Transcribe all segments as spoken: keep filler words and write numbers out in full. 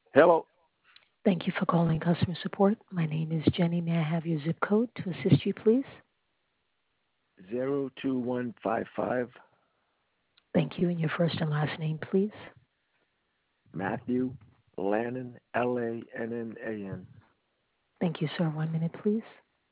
Hello. Thank you for calling customer support. My name is Jenny. May I have your zip code to assist you, please? Zero two one five five. Thank you. And your first and last name, please? Matthew Lannon, L A N N A N. Thank you, sir. One minute, please.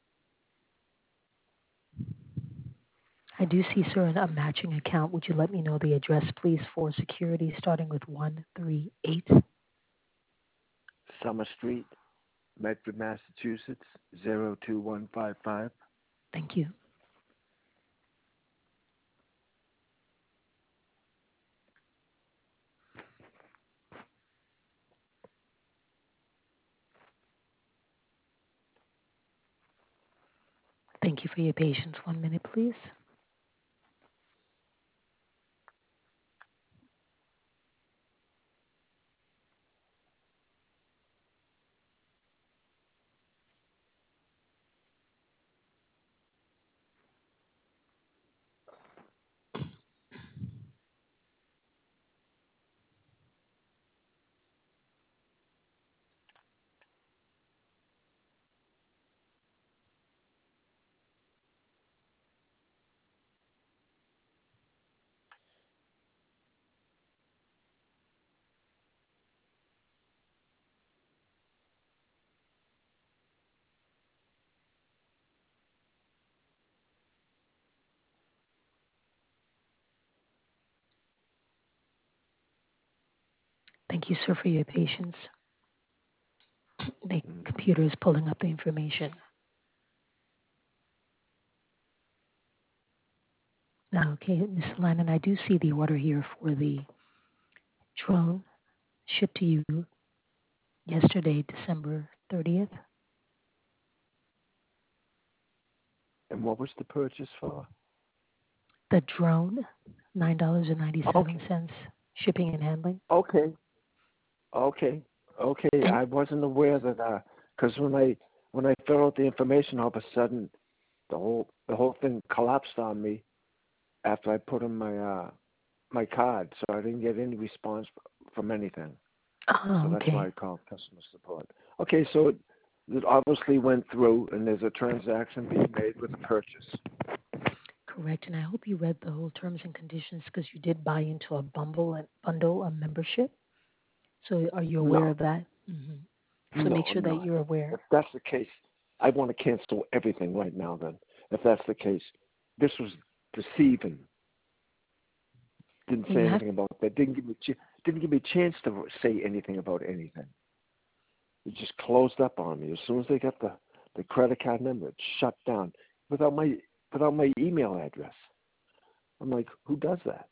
I do see, sir, a matching account. Would you let me know the address, please, for security, starting with one three eight? Summer Street, Medford, Massachusetts, zero two one five five. Thank you. Thank you for your patience. One minute, please. Thank you, sir, for your patience. The computer is pulling up the information. Now, okay, Miz Lannon, I do see the order here for the drone shipped to you yesterday, December thirtieth. And what was the purchase for? The drone, nine dollars and ninety-seven cents, Okay. shipping and handling. Okay. Okay. Okay. And I wasn't aware that because when I when I filled out the information, all of a sudden the whole the whole thing collapsed on me after I put in my uh my card, so I didn't get any response from anything. So oh, that's why okay, I called customer support. Okay, so it, it obviously went through, and there's a transaction being made with a purchase. correct. And I hope you read the whole terms and conditions because you did buy into a bundle, a bundle, a membership. So are you aware No, of that? hmm So no, make sure I'm that not. you're aware. If that's the case, I want to cancel everything right now. Then, if that's the case, this was deceiving. Didn't Well, say you have anything about that. Didn't give me ch- didn't give me a chance to say anything about anything. It just closed up on me as soon as they got the, the credit card number. It shut down without my without my email address. I'm like, who does that?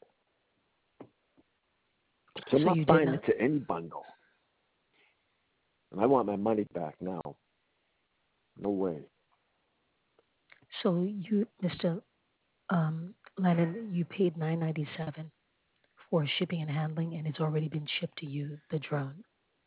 So I'm so not you did buying not. into any bundle, and I want my money back now. No way. So you, Mister Um, Lennon, you paid nine ninety seven for shipping and handling, and it's already been shipped to you. The drone.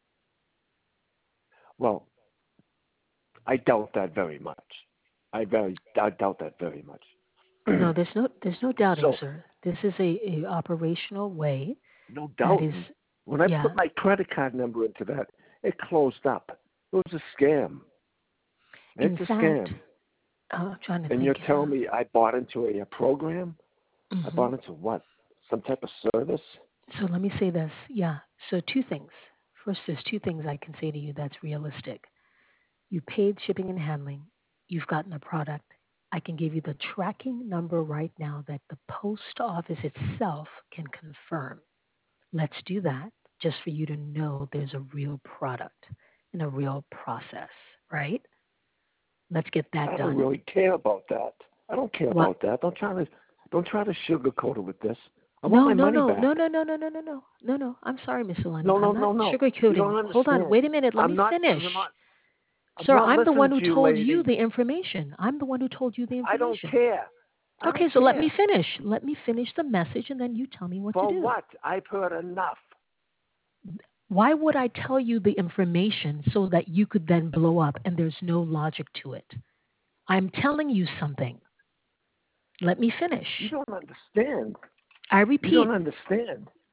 Well, I doubt that very much. I very I doubt that very much. No, there's no there's no doubting, So sir. This is a, a operational way no that is, doubting. When I put yeah. my credit card number into that, it closed up. It was a scam. It's In a fact, scam. uh, I'm trying to And you're think. telling me I bought into a, a program? Uh, I hmm bought into what? Some type of service? So let me say this. Yeah. So two things. First, there's two things I can say to you that's realistic. You paid shipping and handling. You've gotten a product. I can give you the tracking number right now that the post office itself can confirm. Let's do that just for you to know there's a real product and a real process, right? Let's get that I don't done. really care about that. I don't care What? about that. Don't try to don't try to sugarcoat it with this. I want No, my no, money no, no, back. no, no, no, no, no, no, no, no. I'm sorry, Mister Lennon. No, I'm no, not no, no. You sugarcoating. don't Hold on. understand. Wait a minute. Let I'm me not. finish. I'm not. I'm Sir, not I'm the one listening who to you, told you lady. the information. I'm the one who told you the I don't information. care. I Okay, don't so let me care. finish. Let me finish the message and then you tell me what to For do. what? I've heard enough. Why would I tell you the information so that you could then blow up and there's no logic to it? I'm telling you something. Let me finish. You don't understand. I You don't repeat, understand.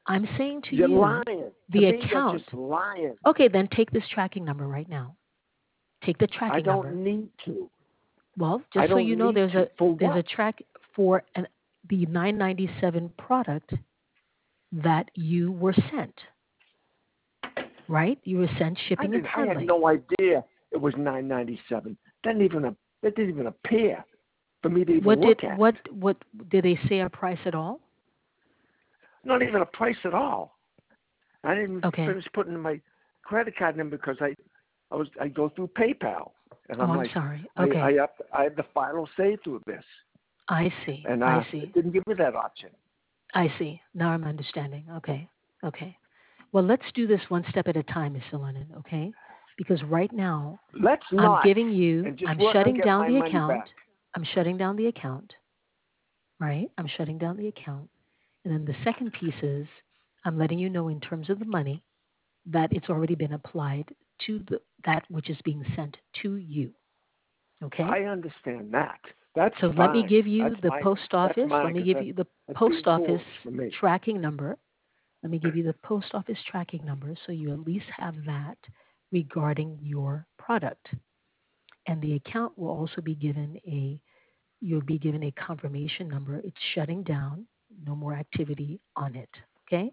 I'm saying to You're you, lying. To the me, you're account. just lying. Okay, then take this tracking number right now. Take the I tracking don't number. need to. Well, I just so you don't know, need there's to. a For there's a what? track for an, the nine ninety-seven product that you were sent. Right? You were sent I shipping and didn't. I had handling. no idea it was nine ninety seven. That didn't even that didn't even appear for me to even What did look at. what what did they say a price at all? Not even a price at all. I didn't Okay. finish putting in my credit card number because I, I was I go through PayPal and Oh, I'm I'm like, sorry. I Okay. I have I have the final say through this, I see. and uh, I see. it didn't give me that option. I see. Now I'm understanding. Okay. Okay. Well, let's do this one step at a time, Mister Lennon, okay? Because right now, Let's I'm not giving you, and just I'm work on shutting getting down my the money account. back. I'm shutting down the account, right? I'm shutting down the account. And then the second piece is I'm letting you know in terms of the money that it's already been applied to the, that which is being sent to you, okay? I understand that. That's So let me fine. give you That's the my post that's office. Let mine me because give that, you the that's being post office foolish for me. tracking number. Let me give you the post office tracking number so you at least have that regarding your product. And the account will also be given a you'll be given a confirmation number. It's shutting down, no more activity on it. Okay?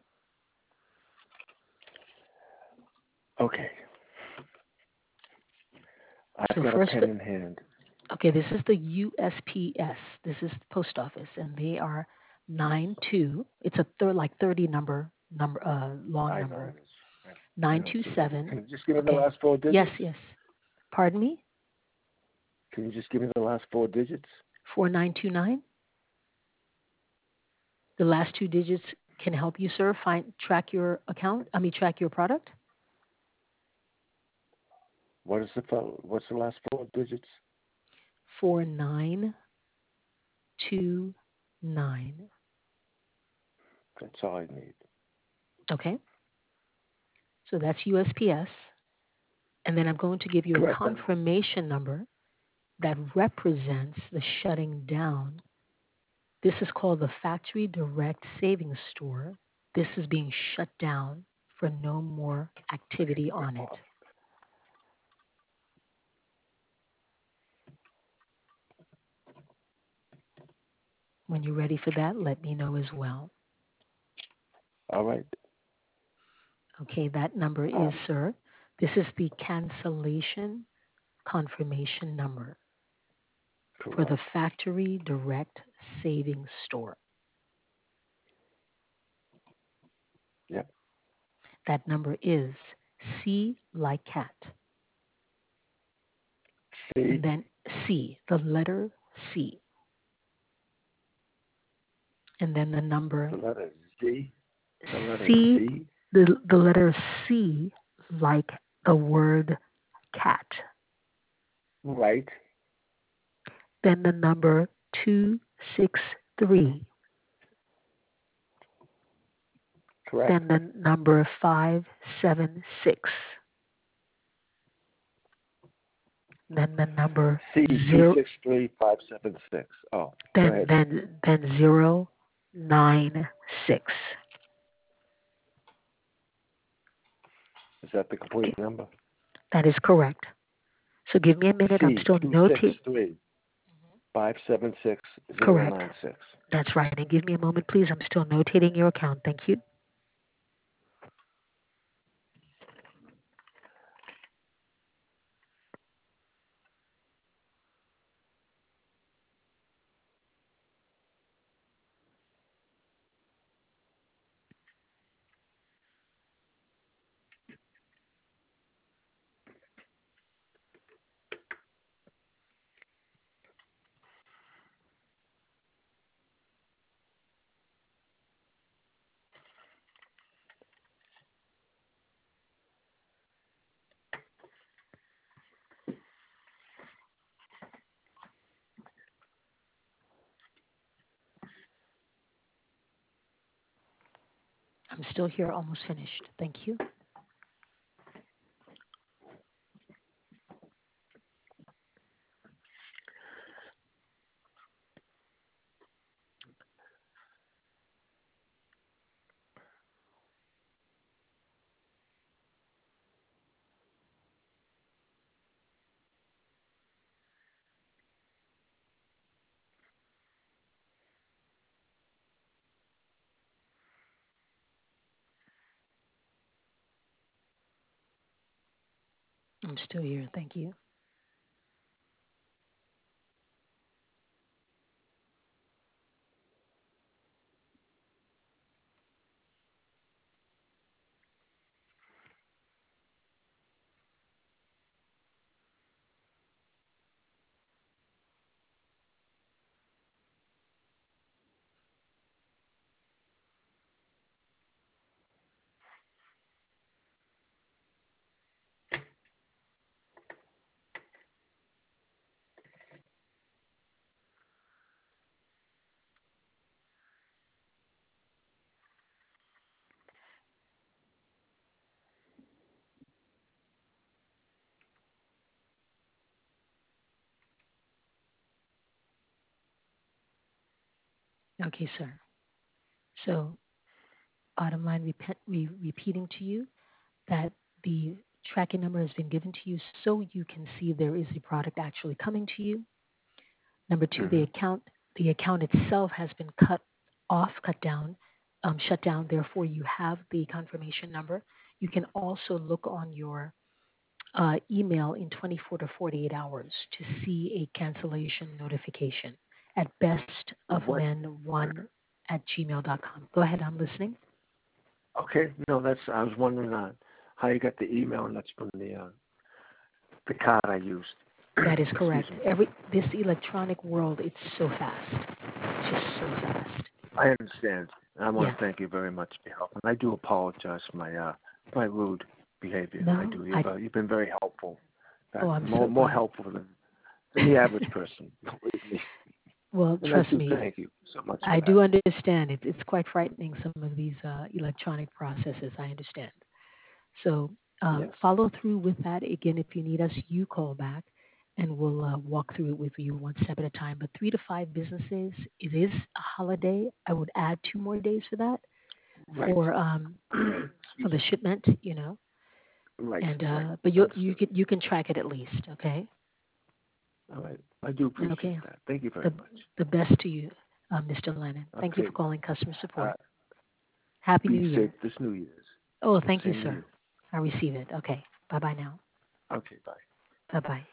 Okay, I've So got a first pen in hand. okay, this is the U S P S. This is the post office and they are nine two. It's a third like thirty number number uh long I know number. it is. I nine know two it's easy. seven. Can you just give me the Okay. last four Yes, digits? yes. Pardon me? Can you just give me the last four digits? four nine two nine. The last two digits can help you, sir, find track your account. I mean, track your product. What is the fo- what's the last four digits? Four nine two nine. That's all I need. Okay, so that's U S P S, and then I'm going to give you a Correct. confirmation number that represents the shutting down. This is called the Factory Direct Savings Store. This is being shut down for no more activity on it. When you're ready for that, let me know as well. All right. Okay, that number is, Um, sir, this is the cancellation confirmation number for the correct. Factory Direct Savings Store. Yep. That number is C like cat, C. and then C, the letter C, and then the number The letter Z. The letter C, Z. the, the letter C like the word cat. Right. Then the number two six three. Correct. Then the number five seven six. Then the number C two zero. six three five seven six. Oh, go Then ahead. then then zero nine six. Is that the complete Okay, number? that is correct. So give me a minute. I'm C still two six noting. three five seven six zero Correct. nine six. That's right. And give me a moment, please. I'm still notating your account. Thank you. I'm still here, almost finished. Thank you. I'm still here. Thank you. Okay, sir. So, bottom line, repeat, re- repeating to you that the tracking number has been given to you so you can see there is a product actually coming to you. Number two, the Mm-hmm. account the account itself has been cut off, cut down, um, shut down. Therefore, you have the confirmation number. You can also look on your uh, email in twenty-four to forty-eight hours to see a cancellation notification at What? bestofmen1 at gmail dot com. Go ahead, I'm listening. Okay, no, that's. I was wondering uh, how you got the email, and that's from the uh, the card I used. That is Excuse correct. me. Every this electronic world, it's so fast. It's just so fast. I understand. I want Yes. to thank you very much for your help, and I do apologize for my uh, my rude behavior. I No, do. You've I. uh, you've been very helpful. Oh, That I'm more so more glad. helpful than, than the average person. Believe me. Well, And I trust do me, thank you so much for I that. do understand. It, it's quite frightening, some of these uh, electronic processes. I understand. So uh, Yes. follow through with that. Again, if you need us, you call back and we'll uh, walk through it with you one step at a time. But three to five businesses, it is a holiday. I would add two more days for that Right. for um, for Excuse the me. shipment, you know. Right. And Right. uh, but you you Understood. can you can track it at least, okay? All right. I do appreciate Okay. that. Thank you very The much. the best to you, uh, mister Lennon. Thank you Okay. for calling customer Uh, support. Happy be New safe Year. this New Year's. Oh, thank you, Same to sir. you. I receive it. Okay. Bye bye now. Okay. Bye. Bye bye.